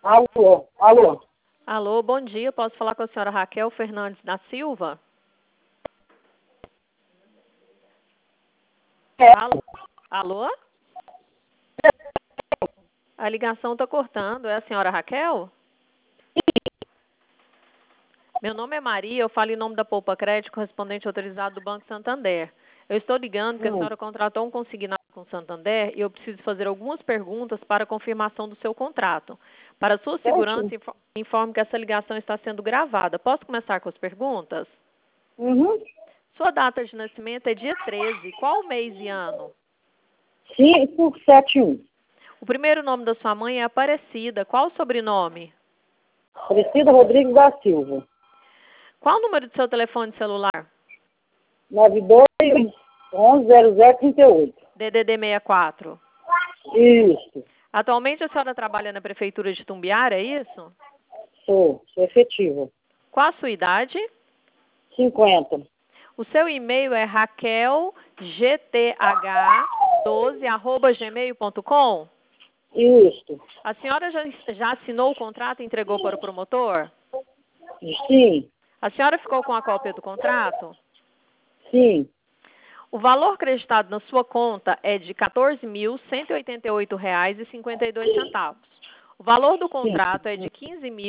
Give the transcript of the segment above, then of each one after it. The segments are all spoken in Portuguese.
Alô, alô. Alô, bom dia. Posso falar com a senhora Raquel Fernandes da Silva? É, Alô? Alô? A ligação está cortando. É a senhora Raquel? Meu nome é Maria, eu falo em nome da Poupa Crédito, correspondente autorizado do Banco Santander. Eu estou ligando porque a senhora contratou um consignado com o Santander e eu preciso fazer algumas perguntas para confirmação do seu contrato. Para sua segurança, informo que essa ligação está sendo gravada. Posso começar com as perguntas? Uhum. Sua data de nascimento é dia 13. Qual mês e ano? 571. O primeiro nome da sua mãe é Aparecida. Qual o sobrenome? Aparecida Rodrigues da Silva. Qual o número do seu telefone celular? 92110038. DDD 64. Isso. Atualmente a senhora trabalha na Prefeitura de Tumbiara, é isso? Sou efetiva. Qual a sua idade? 50. O seu e-mail é raquelgth12@gmail.com? Isso. A senhora já assinou o contrato e entregou para o promotor? Sim. A senhora ficou com a cópia do contrato? Sim. O valor creditado na sua conta é de R$ 14.188,52. O valor do contrato é de R$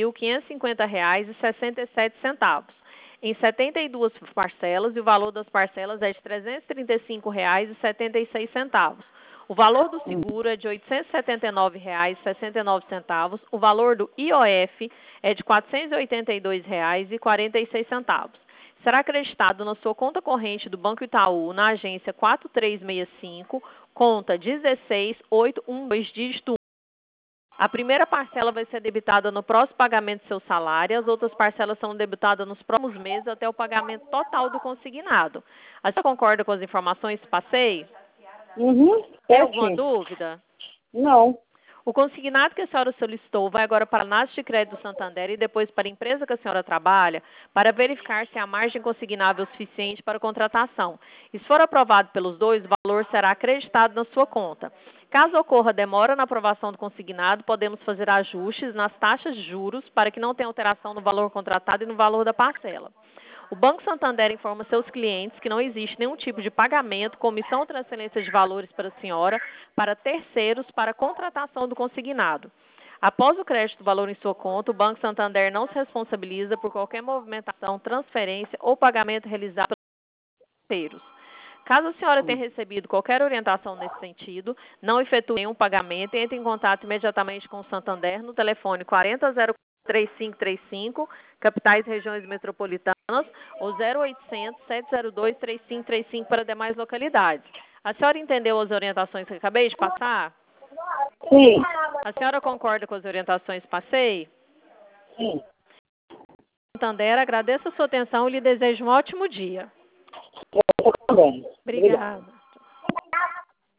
15.550,67. Em 72 parcelas, e o valor das parcelas é de R$ 335,76. O valor do seguro é de R$ 879,69. O valor do IOF é de R$ 482,46. Será acreditado na sua conta corrente do Banco Itaú, na agência 4365, conta 16812, dígito 1. A primeira parcela vai ser debitada no próximo pagamento do seu salário, as outras parcelas são debitadas nos próximos meses até o pagamento total do consignado. A senhora concorda com as informações que passei? Uhum. Tem alguma Certinho. dúvida? Não. O consignado que a senhora solicitou vai agora para a análise de crédito do Santander e depois para a empresa que a senhora trabalha para verificar se há margem consignável suficiente para a contratação. E se for aprovado pelos dois, o valor será acreditado na sua conta. Caso ocorra demora na aprovação do consignado, podemos fazer ajustes nas taxas de juros para que não tenha alteração no valor contratado e no valor da parcela. O Banco Santander informa seus clientes que não existe nenhum tipo de pagamento, comissão ou transferência de valores para a senhora, para terceiros, para a contratação do consignado. Após o crédito do valor em sua conta, o Banco Santander não se responsabiliza por qualquer movimentação, transferência ou pagamento realizado pelos terceiros. Caso a senhora tenha recebido qualquer orientação nesse sentido, não efetue nenhum pagamento, entre em contato imediatamente com o Santander no telefone 40-3535, capitais e regiões metropolitanas, ou 0800-702-3535 para demais localidades. A senhora entendeu as orientações que acabei de passar? Sim. A senhora concorda com as orientações que passei? Sim. Santander, agradeço a sua atenção e lhe desejo um ótimo dia. Eu também. Obrigada. Obrigada.